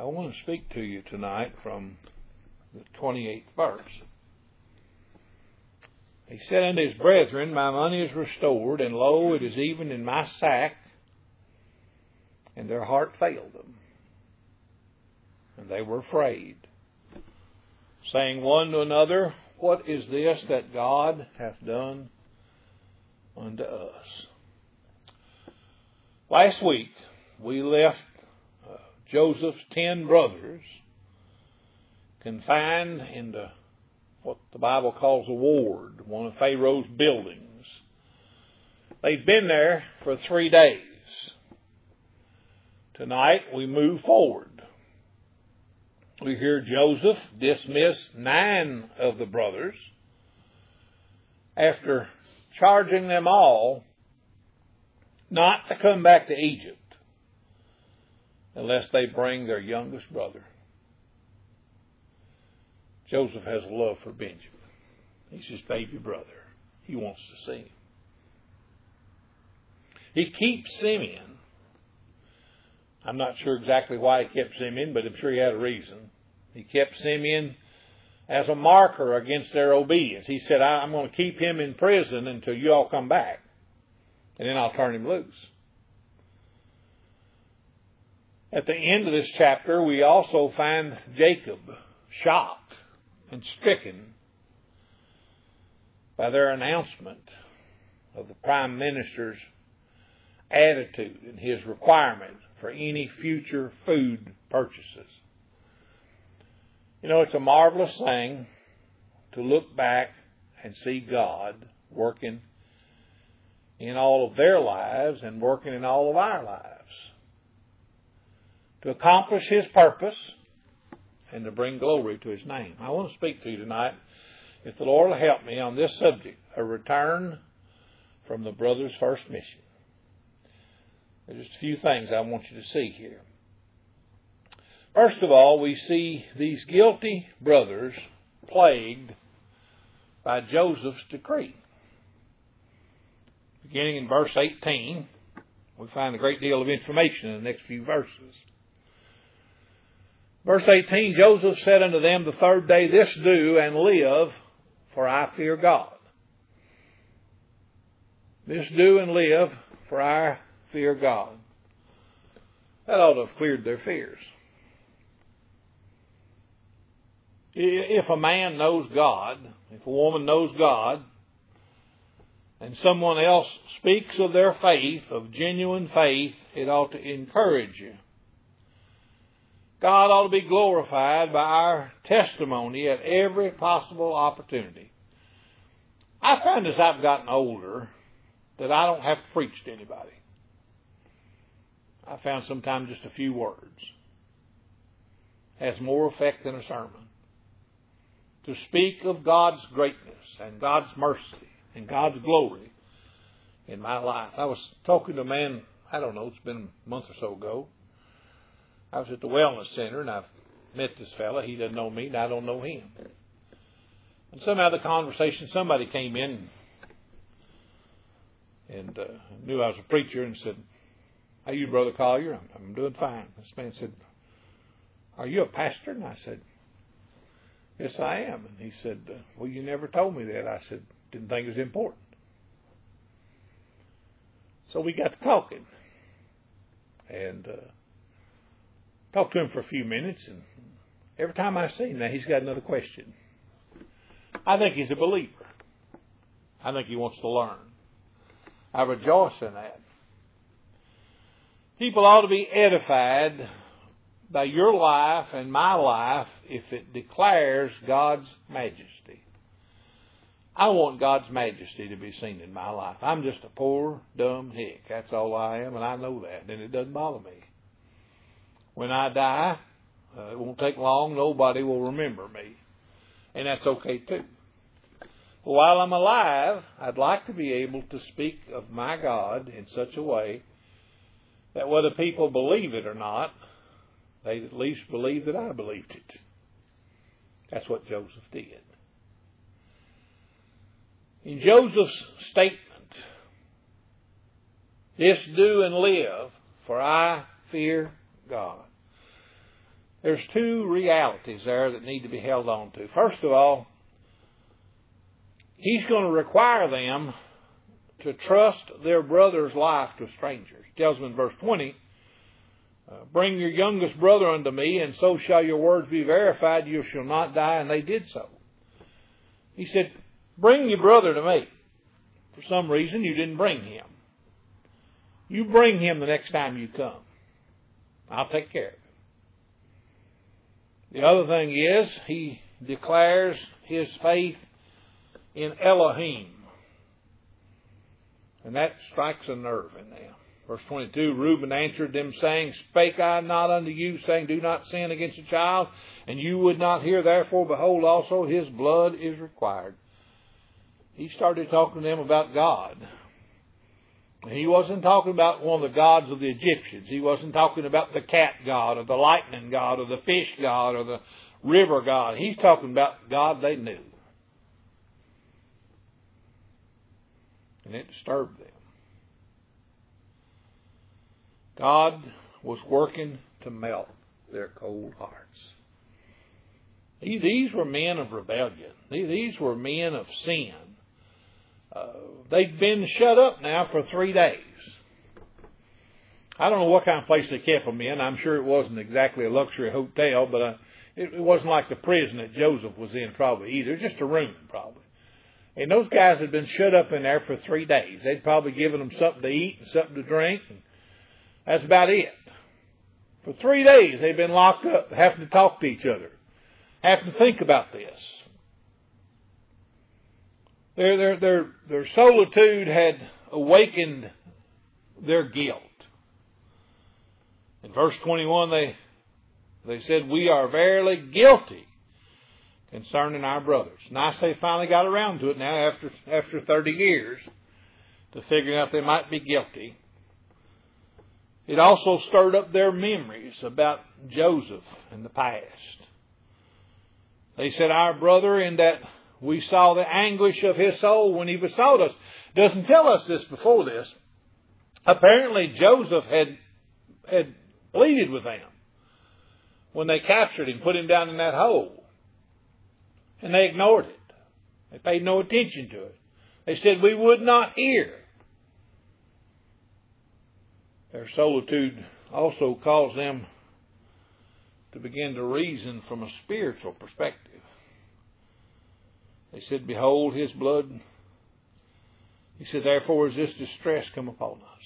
want to speak to you tonight from the 28th verse. He said unto his brethren, My money is restored, and lo, it is even in my sack. And their heart failed them, and they were afraid, saying one to another, What is this that God hath done unto us? Last week, we left Joseph's 10 brothers confined into what the Bible calls a ward, one of Pharaoh's buildings. They'd been there for 3 days. Tonight, we move forward. We hear Joseph dismiss 9 of the brothers after charging them all not to come back to Egypt unless they bring their youngest brother. Joseph has a love for Benjamin. He's his baby brother. He wants to see him. He keeps Simeon. I'm not sure exactly why he kept Simeon, but I'm sure he had a reason. He kept Simeon as a marker against their obedience. He said, I'm going to keep him in prison until you all come back, and then I'll turn him loose. At the end of this chapter, we also find Jacob shocked and stricken by their announcement of the prime minister's attitude and his requirement for any future food purchases. You know, it's a marvelous thing to look back and see God working in all of their lives and working in all of our lives to accomplish His purpose and to bring glory to His name. I want to speak to you tonight, if the Lord will help me, on this subject, a return from the brothers' first mission. There's just a few things I want you to see here. First of all, we see these guilty brothers plagued by Joseph's decree. Beginning in verse 18, we find a great deal of information in the next few verses. Verse 18, Joseph said unto them, The third day this do, and live, for I fear God. This do and live, for I fear God. That ought to have cleared their fears. If a man knows God, if a woman knows God, and someone else speaks of their faith, of genuine faith, it ought to encourage you. God ought to be glorified by our testimony at every possible opportunity. I find as I've gotten older that I don't have to preach to anybody. I found sometimes just a few words has more effect than a sermon. To speak of God's greatness and God's mercy and God's glory in my life. I was talking to a man, I don't know, it's been a month or so ago. I was at the Wellness Center, and I've met this fella. He doesn't know me, and I don't know him. And somehow the conversation, somebody came in and knew I was a preacher and said, How you, Brother Collier? I'm doing fine. This man said, Are you a pastor? And I said, Yes, I am. And he said, Well, you never told me that. I said, Didn't think it was important. So we got to talking. And talked to him for a few minutes. And every time I see him now, he's got another question. I think he's a believer. I think he wants to learn. I rejoice in that. People ought to be edified by your life and my life if it declares God's majesty. I want God's majesty to be seen in my life. I'm just a poor, dumb hick. That's all I am, and I know that, and it doesn't bother me. When I die, it won't take long, nobody will remember me. And that's okay too. But while I'm alive, I'd like to be able to speak of my God in such a way that whether people believe it or not, they at least believe that I believed it. That's what Joseph did. In Joseph's statement, this do and live, for I fear God. there's two realities there that need to be held on to. First of all, he's going to require them to trust their brother's life to strangers. He tells them in verse 20, bring your youngest brother unto me, and so shall your words be verified. You shall not die. And they did so. He said, bring your brother to me. For some reason, you didn't bring him. You bring him the next time you come. I'll take care of him. The other thing is, he declares his faith in Elohim. And that strikes a nerve in them. Verse 22, Reuben answered them, saying, spake I not unto you, saying, do not sin against a child, and you would not hear, therefore, behold, also his blood is required. He started talking to them about God. He wasn't talking about one of the gods of the Egyptians. He wasn't talking about the cat god, or the lightning god, or the fish god, or the river god. He's talking about God they knew. And it disturbed them. God was working to melt their cold hearts. These were men of rebellion. These were men of sin. They'd been shut up now for 3 days. I don't know what kind of place they kept them in. I'm sure it wasn't exactly a luxury hotel, but it wasn't like the prison that Joseph was in probably either. Just a room probably. And those guys had been shut up in there for 3 days. They'd probably given them something to eat and something to drink. And that's about it. For 3 days they'd been locked up, having to talk to each other, having to think about this. Their solitude had awakened their guilt. In verse 21 they said, we are verily guilty concerning our brothers. Nice they finally got around to it now after 30 years to figuring out they might be guilty. It also stirred up their memories about Joseph in the past. They said, our brother, in that we saw the anguish of his soul when he besought us. Doesn't tell us this before this. Apparently Joseph had pleaded with them when they captured him, put him down in that hole. And they ignored it. They paid no attention to it. They said, we would not hear. Their solitude also caused them to begin to reason from a spiritual perspective. They said, behold, his blood. He said, therefore is this distress come upon us.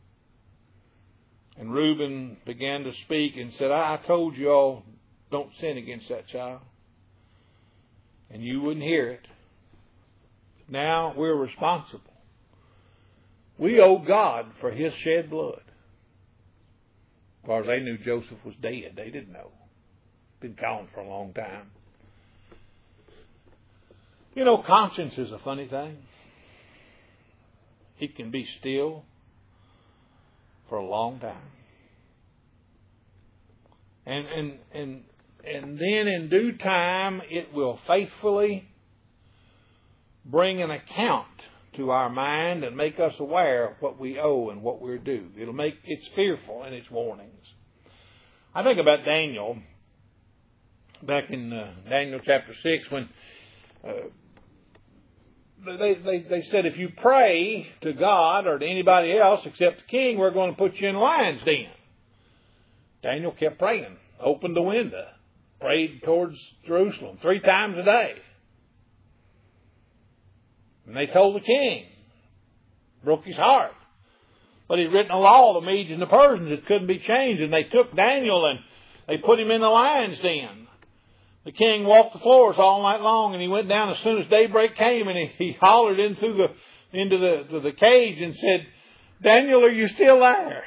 And Reuben began to speak and said, I told you all, don't sin against that child. And you wouldn't hear it. Now we're responsible. We owe God for his shed blood. As far as they knew, Joseph was dead. They didn't know. Been gone for a long time. You know, conscience is a funny thing. It can be still for a long time. And then in due time, it will faithfully bring an account to our mind and make us aware of what we owe and what we're due. It's fearful in its warnings. I think about Daniel, back in Daniel chapter 6, when they said, if you pray to God or to anybody else except the king, we're going to put you in the lion's den. Daniel kept praying, opened the window, prayed towards Jerusalem 3 times a day. And they told the king. Broke his heart. But he'd written a law, the Medes and the Persians, it couldn't be changed. And they took Daniel and they put him in the lion's den. The king walked the floors all night long, and he went down as soon as daybreak came, and he hollered into the cage and said, Daniel, are you still there?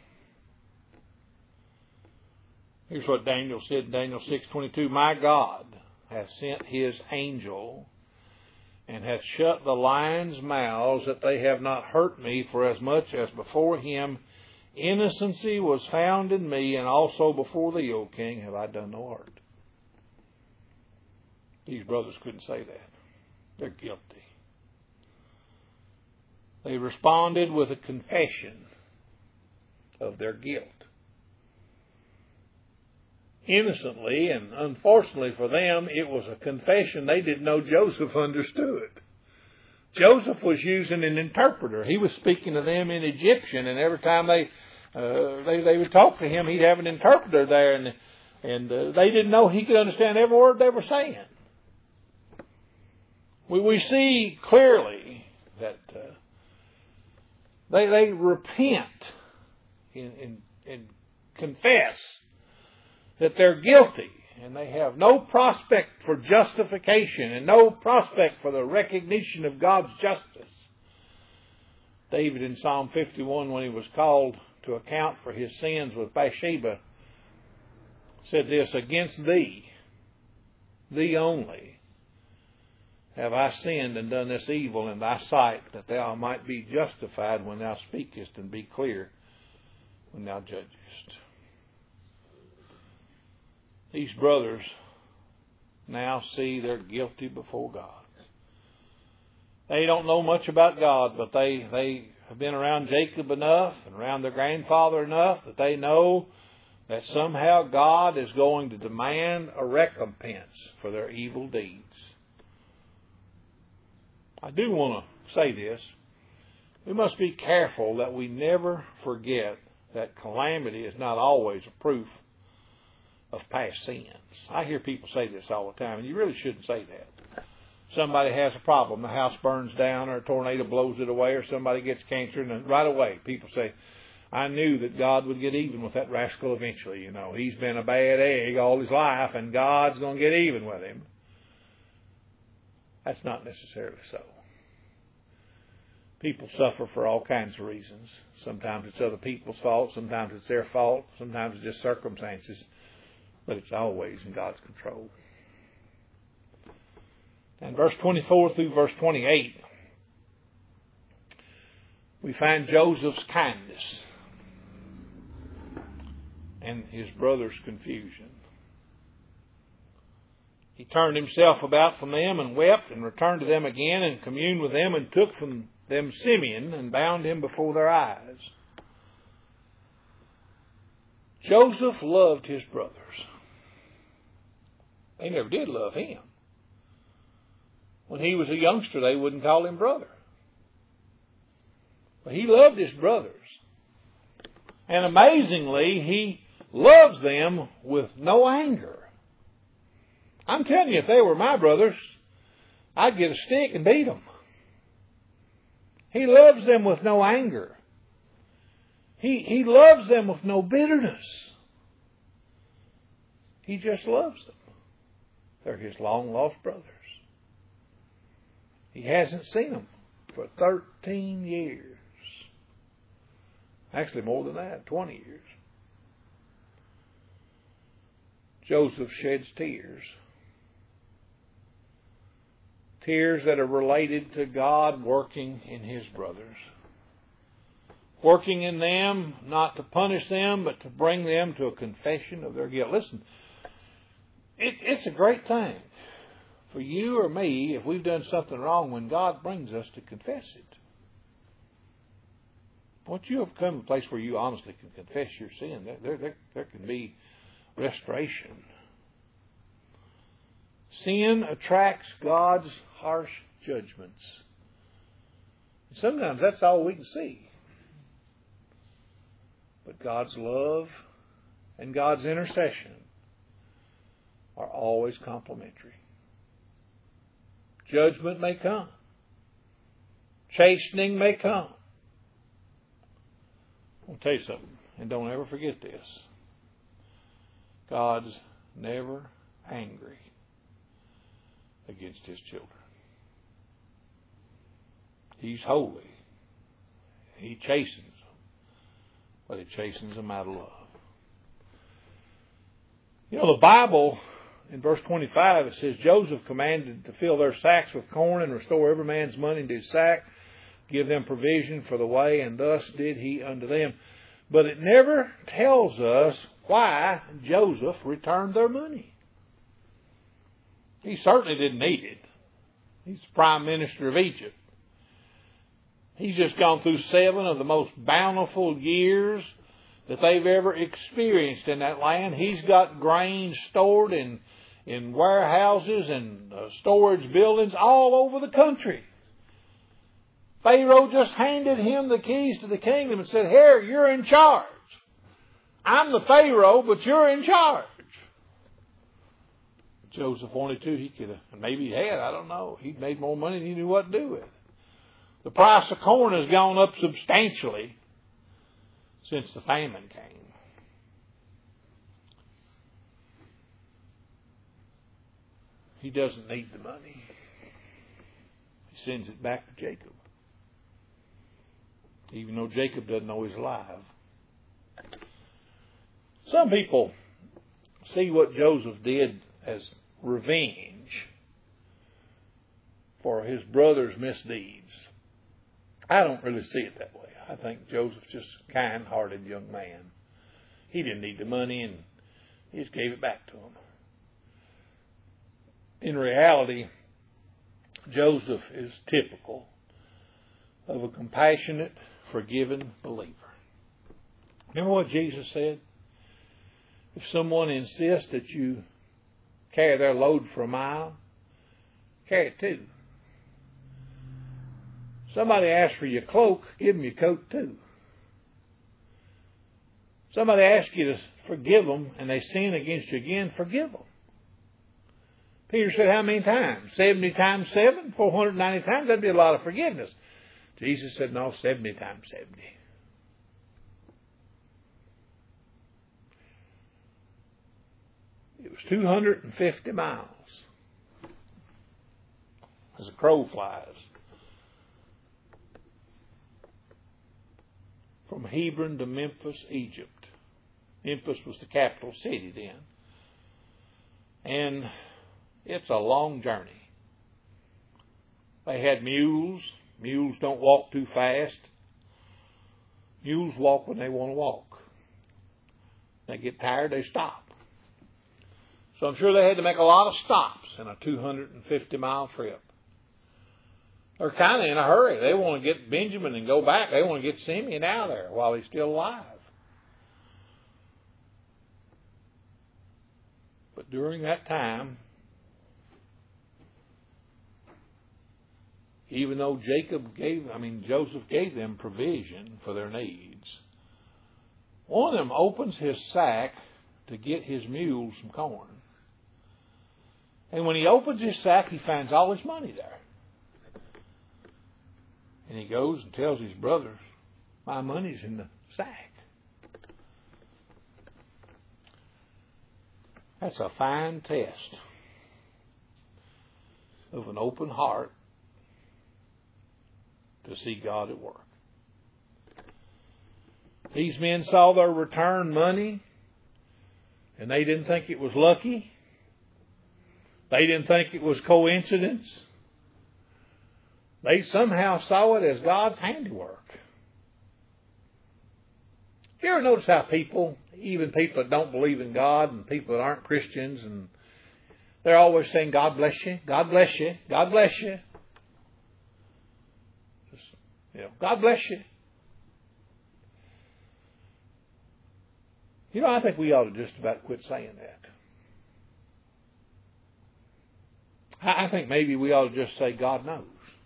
Here's what Daniel said in Daniel 6:22. My God hath sent his angel and hath shut the lions' mouths, that they have not hurt me, for as much as before him innocency was found in me, and also before thee, O king, have I done no hurt. These brothers couldn't say that. They're guilty. They responded with a confession of their guilt. innocently, and unfortunately for them, it was a confession they didn't know Joseph understood. Joseph was using an interpreter. He was speaking to them in Egyptian, and every time they would talk to him, he'd have an interpreter there, and they didn't know he could understand every word they were saying. We see clearly that they repent and confess that they're guilty, and they have no prospect for justification and no prospect for the recognition of God's justice. David in Psalm 51, when he was called to account for his sins with Bathsheba, said this, "Against thee, thee only, have I sinned and done this evil in thy sight, that thou might be justified when thou speakest and be clear when thou judgest." These brothers now see they're guilty before God. They don't know much about God, but they have been around Jacob enough and around their grandfather enough that they know that somehow God is going to demand a recompense for their evil deeds. I do want to say this. We must be careful that we never forget that calamity is not always a proof of past sins. I hear people say this all the time, and you really shouldn't say that. Somebody has a problem, the house burns down, or a tornado blows it away, or somebody gets cancer, and right away people say, "I knew that God would get even with that rascal eventually. You know, he's been a bad egg all his life, and God's going to get even with him." That's not necessarily so. People suffer for all kinds of reasons. Sometimes it's other people's fault, sometimes it's their fault, sometimes it's just circumstances. But it's always in God's control. And verse 24 through verse 28, we find Joseph's kindness and his brother's confusion. He turned himself about from them and wept, and returned to them again and communed with them, and took from them Simeon and bound him before their eyes. Joseph loved his brothers. They never did love him. When he was a youngster, they wouldn't call him brother. But he loved his brothers. And amazingly, he loves them with no anger. I'm telling you, if they were my brothers, I'd get a stick and beat them. He loves them with no anger. He loves them with no bitterness. He just loves them. They're his long-lost brothers. He hasn't seen them for 13 years. Actually, more than that, 20 years. Joseph sheds tears. Tears that are related to God working in his brothers. Working in them, not to punish them, but to bring them to a confession of their guilt. Listen, it's a great thing for you or me if we've done something wrong when God brings us to confess it. Once you have come to a place where you honestly can confess your sin, there can be restoration. Sin attracts God's harsh judgments. Sometimes that's all we can see. But God's love and God's intercession are always complementary. Judgment may come. Chastening may come. I'll tell you something, and don't ever forget this. God's never angry against his children. He's holy. He chastens them, but he chastens them out of love. You know, the Bible, in verse 25, it says, Joseph commanded to fill their sacks with corn and restore every man's money into his sack, give them provision for the way, and thus did he unto them. But it never tells us why Joseph returned their money. He certainly didn't need it. He's the prime minister of Egypt. He's just gone through 7 of the most bountiful years that they've ever experienced in that land. He's got grain stored in warehouses and storage buildings all over the country. Pharaoh just handed him the keys to the kingdom and said, "Here, you're in charge. I'm the Pharaoh, but you're in charge." Joseph wanted to, he could have, and maybe he had, I don't know. He'd made more money than he knew what to do with it. The price of corn has gone up substantially since the famine came. He doesn't need the money. He sends it back to Jacob. Even though Jacob doesn't know he's alive. Some people see what Joseph did as revenge for his brother's misdeeds. I don't really see it that way. I think Joseph's just a kind-hearted young man. He didn't need the money and he just gave it back to him. In reality, Joseph is typical of a compassionate, forgiving believer. Remember what Jesus said? If someone insists that you carry their load for a mile, carry it too. Somebody asks for your cloak, give them your coat too. Somebody asks you to forgive them and they sin against you again, forgive them. Peter said, how many times? 70 times 7? 490 times? That'd be a lot of forgiveness. Jesus said, no, 70 times 70. It was 250 miles as a crow flies from Hebron to Memphis, Egypt. Memphis was the capital city then. And it's a long journey. They had mules. Mules don't walk too fast. Mules walk when they want to walk. They get tired, they stop. So I'm sure they had to make a lot of stops in a 250-mile trip. They're kind of in a hurry. They want to get Benjamin and go back. They want to get Simeon out of there while he's still alive. But during that time, even though Joseph gave them provision for their needs, one of them opens his sack to get his mules some corn. And when he opens his sack, he finds all his money there. And he goes and tells his brothers, my money's in the sack. That's a fine test of an open heart to see God at work. These men saw their return money, and they didn't think it was lucky. They didn't think it was coincidence. They somehow saw it as God's handiwork. You ever notice how people, even people that don't believe in God and people that aren't Christians, and they're always saying, God bless you, God bless you, God bless you. God bless you. I think we ought to just about quit saying that. I think maybe we ought to just say, God knows.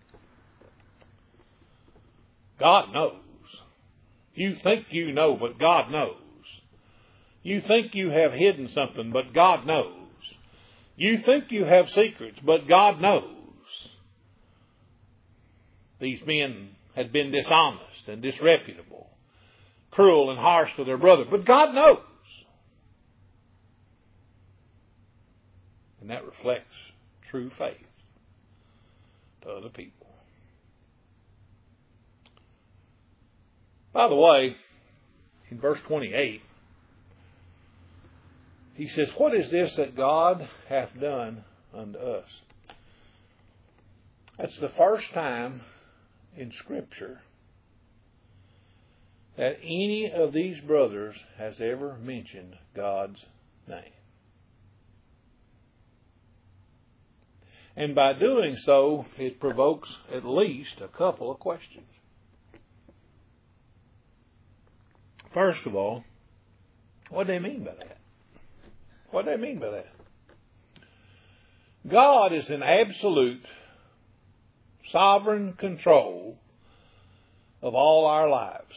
God knows. You think you know, but God knows. You think you have hidden something, but God knows. You think you have secrets, but God knows. These men had been dishonest and disreputable, cruel and harsh to their brother, but God knows. And that reflects true faith to other people. By the way, in verse 28, he says, what is this that God hath done unto us? That's the first time in Scripture that any of these brothers has ever mentioned God's name. And by doing so, it provokes at least a couple of questions. First of all, What do they mean by that? What do they mean by that? God is in absolute sovereign control of all our lives.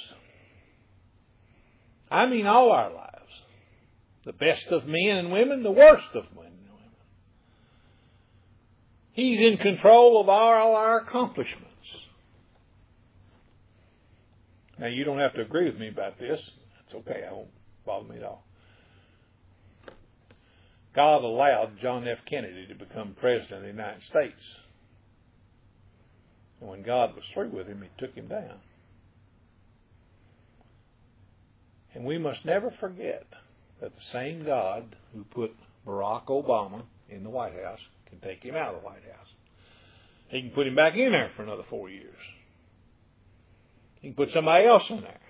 I mean all our lives. The best of men and women, the worst of men and women. He's in control of all our accomplishments. Now, you don't have to agree with me about this. That's okay. It won't bother me at all. God allowed John F. Kennedy to become president of the United States. And when God was through with him, he took him down. And we must never forget that the same God who put Barack Obama in the White House can take him out of the White House. He can put him back in there for another 4 years. He can put somebody else in there.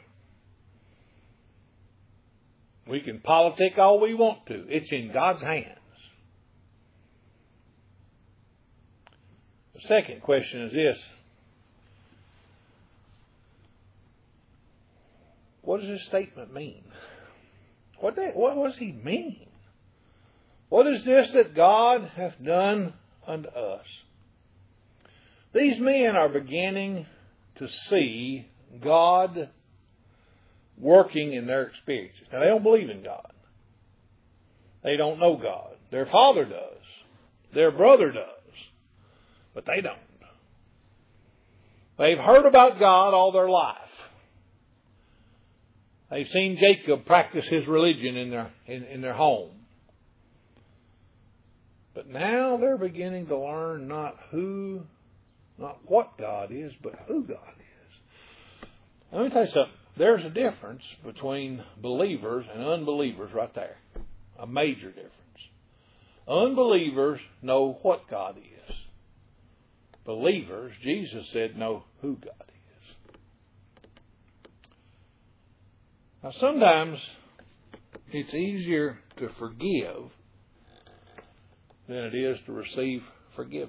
We can politic all we want to. It's in God's hands. The second question is this. What does this statement mean? What does he mean? What is this that God hath done unto us? These men are beginning to see God working in their experiences. Now, they don't believe in God. They don't know God. Their father does. Their brother does. But they don't. They've heard about God all their life. They've seen Jacob practice his religion in their home. But now they're beginning to learn not what God is, but who God is. Let me tell you something. There's a difference between believers and unbelievers right there. A major difference. Unbelievers know what God is. Believers, Jesus said, know who God is. Now sometimes it's easier to forgive than it is to receive forgiveness.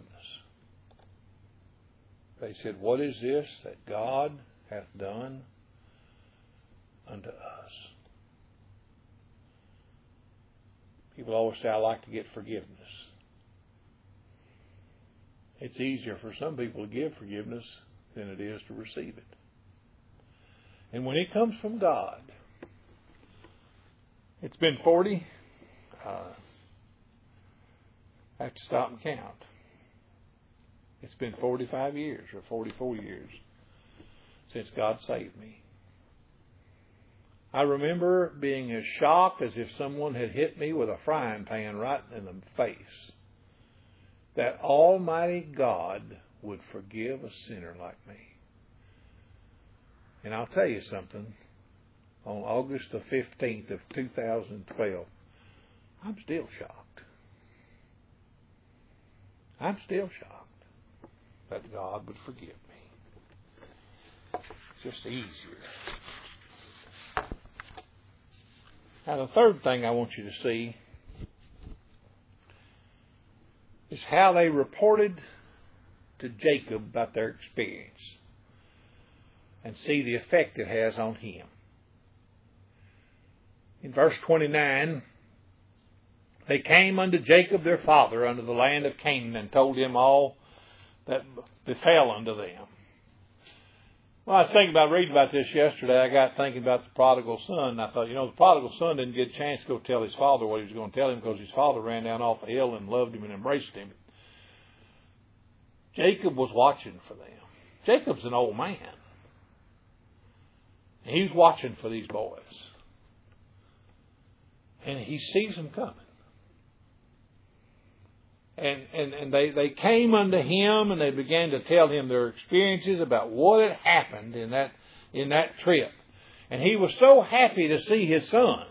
They said, what is this that God hath done unto us? People always say, I like to get forgiveness. It's easier for some people to give forgiveness than it is to receive it. And when it comes from God, it's been 40. I have to stop and count. It's been 45 years or 44 years since God saved me. I remember being as shocked as if someone had hit me with a frying pan right in the face. That Almighty God would forgive a sinner like me. And I'll tell you something. On August the 15th of 2012, I'm still shocked. I'm still shocked that God would forgive me. It's just easier. Now, the third thing I want you to see is how they reported to Jacob about their experience and see the effect it has on him. In verse 29, they came unto Jacob their father unto the land of Canaan and told him all that befell unto them. Well, I was thinking about reading about this yesterday. I got thinking about the prodigal son. And I thought, the prodigal son didn't get a chance to go tell his father what he was going to tell him because his father ran down off the hill and loved him and embraced him. Jacob was watching for them. Jacob's an old man. And he's watching for these boys. And he sees them coming. And they came unto him and they began to tell him their experiences about what had happened in that trip. And he was so happy to see his sons.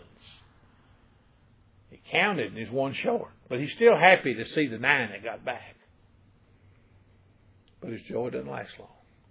He counted and he's one short. But he's still happy to see the 9 that got back. But his joy doesn't last long.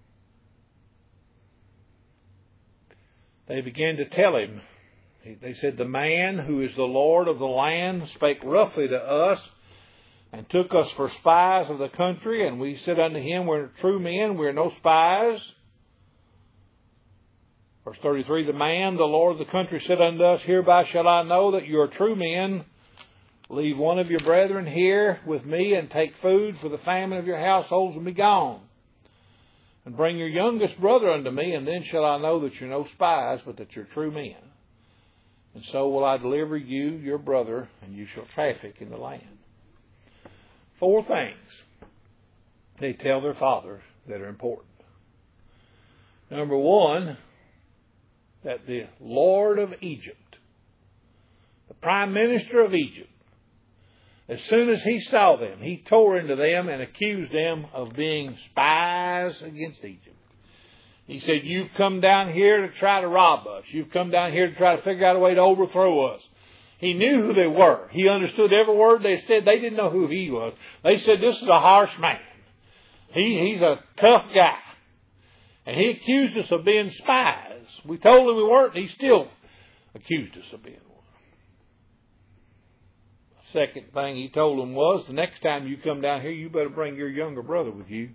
They began to tell him. They said, the man who is the Lord of the land spake roughly to us and took us for spies of the country, and we said unto him, we're true men, we're no spies. Verse 33, the man, the Lord of the country, said unto us, hereby shall I know that you are true men. Leave one of your brethren here with me, and take food for the famine of your households, and be gone. And bring your youngest brother unto me, and then shall I know that you're no spies, but that you're true men. And so will I deliver you, your brother, and you shall traffic in the land. 4 things they tell their father that are important. Number 1, that the Lord of Egypt, the Prime Minister of Egypt, as soon as he saw them, he tore into them and accused them of being spies against Egypt. He said, you've come down here to try to rob us. You've come down here to try to figure out a way to overthrow us. He knew who they were. He understood every word they said. They didn't know who he was. They said, this is a harsh man. He's a tough guy. And he accused us of being spies. We told him we weren't, and he still accused us of being one. The second thing he told them was, the next time you come down here, you better bring your younger brother with you.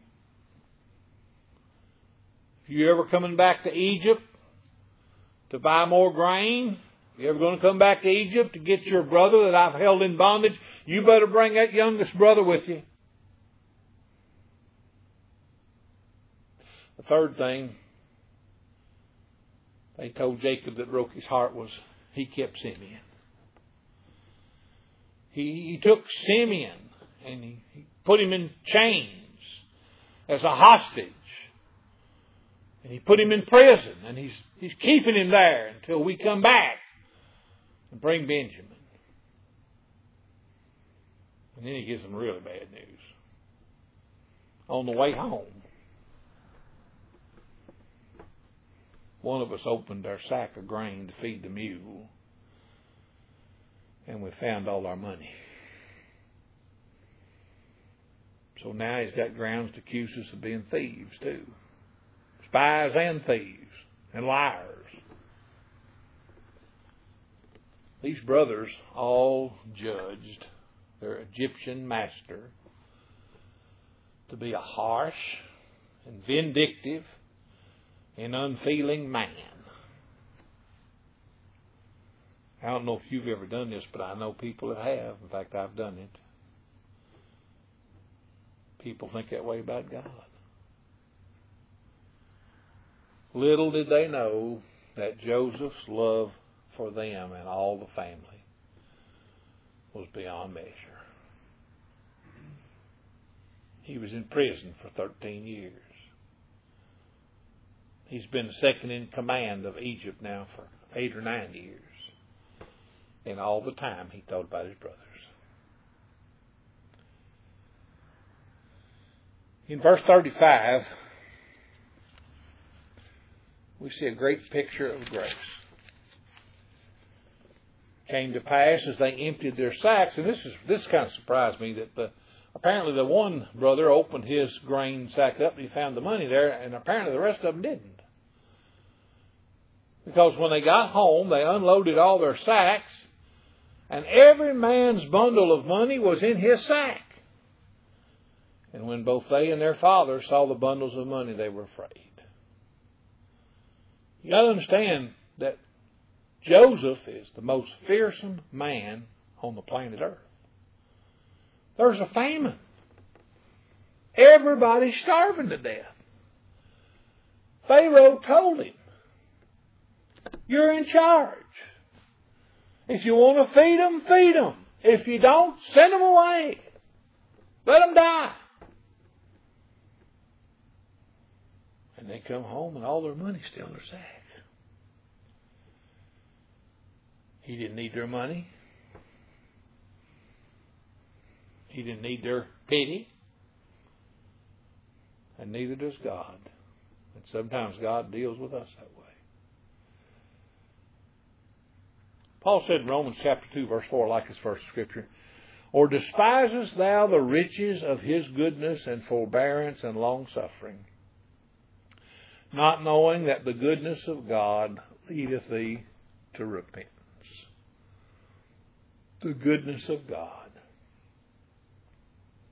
If you're ever coming back to Egypt to buy more grain, if you're ever going to come back to Egypt to get your brother that I've held in bondage, you better bring that youngest brother with you. The third thing they told Jacob that broke his heart was he kept Simeon. He took Simeon and he put him in chains as a hostage. And he put him in prison, and he's keeping him there until we come back and bring Benjamin. And then he gives them really bad news. On the way home, one of us opened our sack of grain to feed the mule, and we found all our money. So now he's got grounds to accuse us of being thieves too. Spies and thieves and liars. These brothers all judged their Egyptian master to be a harsh and vindictive and unfeeling man. I don't know if you've ever done this, but I know people that have. In fact, I've done it. People think that way about God. Little did they know that Joseph's love for them and all the family was beyond measure. He was in prison for 13 years. He's been second in command of Egypt now for 8 or 9 years. And all the time he thought about his brothers. In verse 35, we see a great picture of grace. Came to pass as they emptied their sacks, and this kind of surprised me, that apparently the one brother opened his grain sack up and he found the money there, and apparently the rest of them didn't. Because when they got home, they unloaded all their sacks, and every man's bundle of money was in his sack. And when both they and their father saw the bundles of money, they were afraid. You got to understand that Joseph is the most fearsome man on the planet Earth. There's a famine. Everybody's starving to death. Pharaoh told him, you're in charge. If you want to feed them, feed them. If you don't, send them away. Let them die. And they come home and all their money's still in their sack. He didn't need their money. He didn't need their pity. And neither does God. And sometimes God deals with us that way. Paul said in Romans chapter 2, verse 4, I like this verse of Scripture, or despisest thou the riches of his goodness and forbearance and long-suffering, not knowing that the goodness of God leadeth thee to repentance. The goodness of God.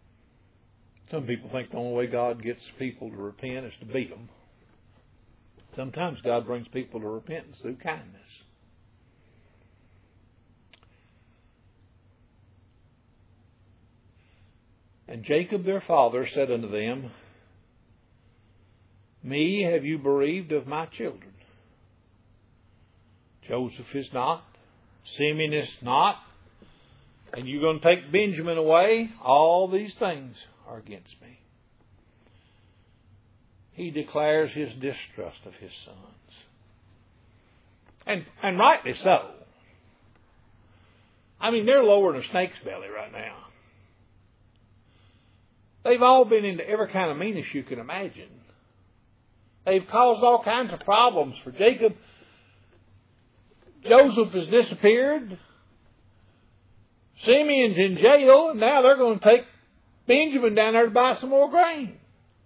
Some people think the only way God gets people to repent is to beat them. Sometimes God brings people to repentance through kindness. And Jacob their father said unto them, Me have you bereaved of my children. Joseph is not, Simeon is not, and you're going to take Benjamin away. All these things are against me. He declares his distrust of his sons. And rightly so. I mean, they're lower than a snake's belly right now. They've all been into every kind of meanness you can imagine. They've caused all kinds of problems for Jacob. Joseph has disappeared. Simeon's in jail, and now they're going to take Benjamin down there to buy some more grain.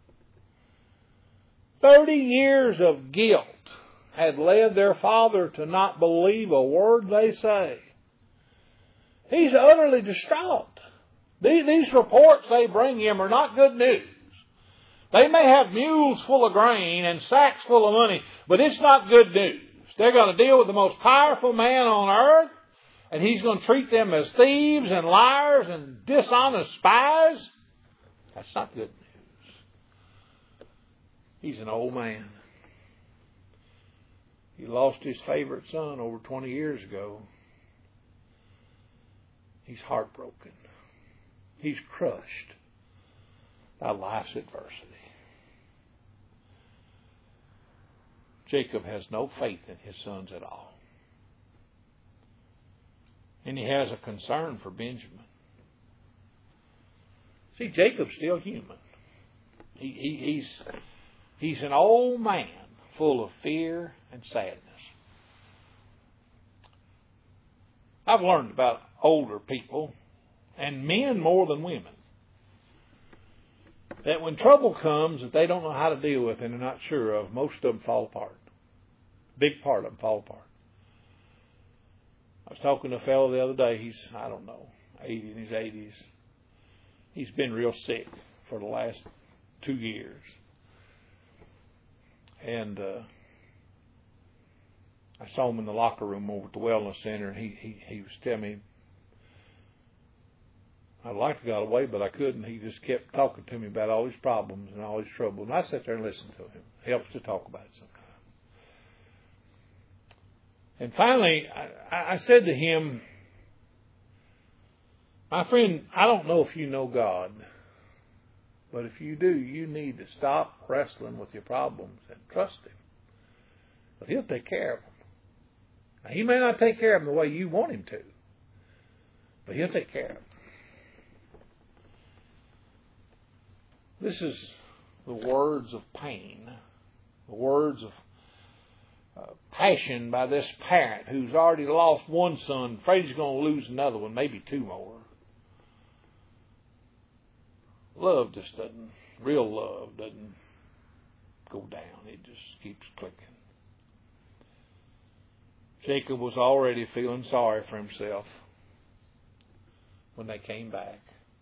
30 years of guilt had led their father to not believe a word they say. He's utterly distraught. These reports they bring him are not good news. They may have mules full of grain and sacks full of money, but it's not good news. They're going to deal with the most powerful man on earth, and he's going to treat them as thieves and liars and dishonest spies. That's not good news. He's an old man. He lost his favorite son over 20 years ago. He's heartbroken. He's crushed by life's adversity. Jacob has no faith in his sons at all. And he has a concern for Benjamin. See, Jacob's still human. He's an old man full of fear and sadness. I've learned about older people, and men more than women, that when trouble comes that they don't know how to deal with and they're not sure of, most of them fall apart. Big part of them fall apart. I was talking to a fellow the other day. He's, 80 in his 80s. He's been real sick for the last 2 years. And I saw him in the locker room over at the wellness center, and he was telling me, I'd like to got away, but I couldn't. He just kept talking to me about all his problems and all his trouble. And I sat there and listened to him. It helps to talk about it sometimes. And finally, I said to him, my friend, I don't know if you know God, but if you do, you need to stop wrestling with your problems and trust Him. But He'll take care of them. Now, He may not take care of them the way you want Him to, but He'll take care of them. This is the words of pain, the words of passion by this parent who's already lost one son, afraid he's going to lose another one, maybe two more. Love just doesn't, real love doesn't go down. It just keeps clicking. Jacob was already feeling sorry for himself when they came back.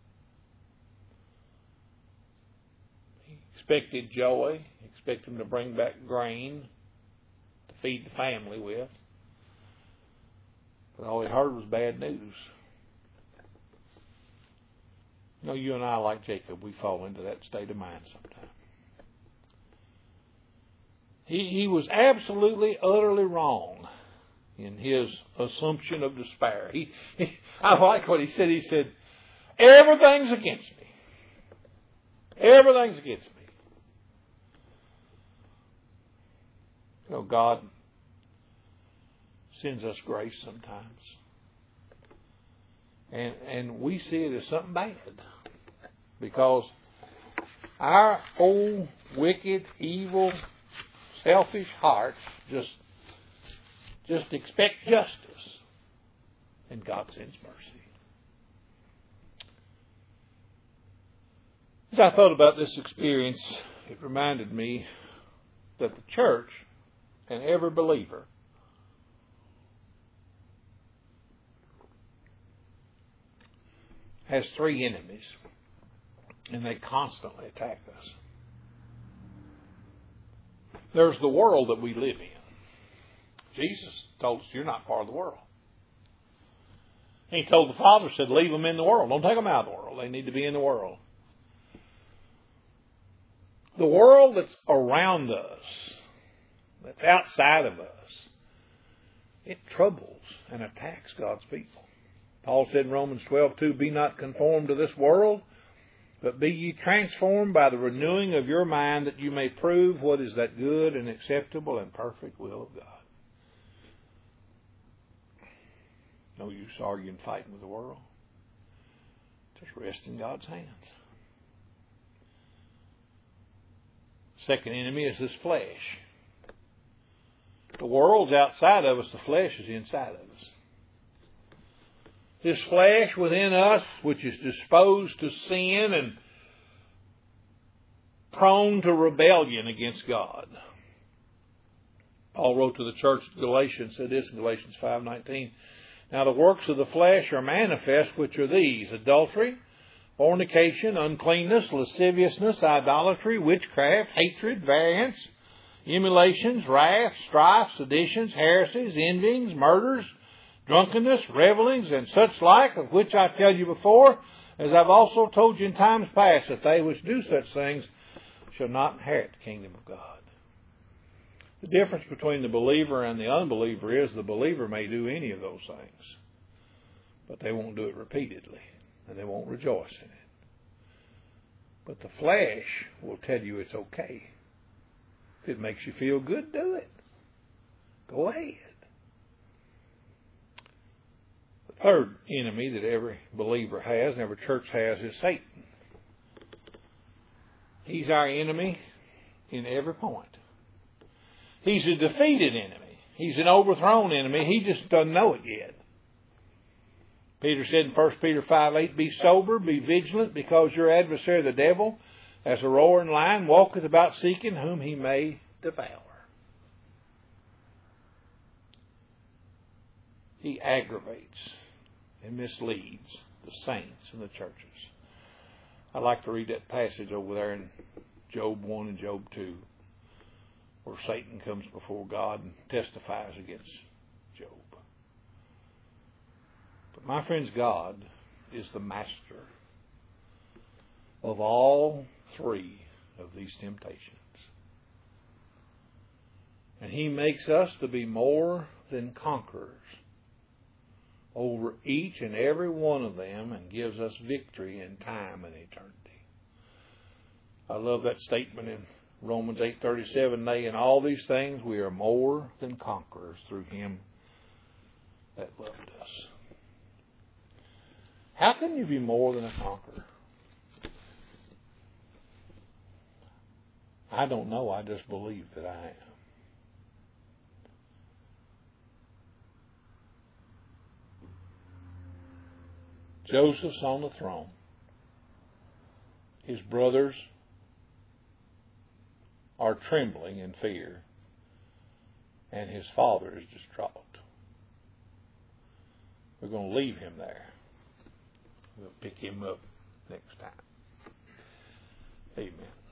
He expected joy. He expected him to bring back grain to feed the family with. But all he heard was bad news. You know, you and I, like Jacob, we fall into that state of mind sometimes. He was absolutely, utterly wrong in his assumption of despair. I like what he said. He said, everything's against me. Everything's against me. You know, God sends us grace sometimes. And we see it as something bad. Because our old, wicked, evil, selfish hearts just expect justice. And God sends mercy. As I thought about this experience, it reminded me that the church and every believer has three enemies, and they constantly attack us. There's the world that we live in. Jesus told us you're not part of the world. He told the Father, said, leave them in the world. Don't take them out of the world. They need to be in the world. The world that's around us, that's outside of us, it troubles and attacks God's people. Paul said in Romans 12:2, be not conformed to this world, but be ye transformed by the renewing of your mind, that you may prove what is that good and acceptable and perfect will of God. No use arguing, fighting with the world. Just rest in God's hands. Second enemy is this flesh. The world's outside of us. The flesh is inside of us. This flesh within us, which is disposed to sin and prone to rebellion against God. Paul wrote to the church at Galatians, said this in Galatians 5:19. Now the works of the flesh are manifest, which are these: adultery, fornication, uncleanness, lasciviousness, idolatry, witchcraft, hatred, variance, emulations, wrath, strife, seditions, heresies, envyings, murders, drunkenness, revellings, and such like, of which I tell you before, as I've also told you in times past, that they which do such things shall not inherit the kingdom of God. The difference between the believer and the unbeliever is the believer may do any of those things, but they won't do it repeatedly, and they won't rejoice in it. But the flesh will tell you it's okay. If it makes you feel good, do it. Go ahead. The third enemy that every believer has and every church has is Satan. He's our enemy in every point. He's a defeated enemy. He's an overthrown enemy. He just doesn't know it yet. Peter said in 1 Peter 5:8, be sober, be vigilant, because your adversary the devil, as a roaring lion, walketh about seeking whom he may devour. He aggravates and misleads the saints and the churches. I'd like to read that passage over there in Job 1 and Job 2, where Satan comes before God and testifies against Job. But my friends, God is the master of all three of these temptations. And He makes us to be more than conquerors over each and every one of them, and gives us victory in time and eternity. I love that statement in Romans 8:37, nay, in all these things we are more than conquerors through Him that loved us. How can you be more than a conqueror? I don't know. I just believe that I am. Joseph's on the throne. His brothers are trembling in fear, and his father is distraught. We're going to leave him there. We'll pick him up next time. Amen.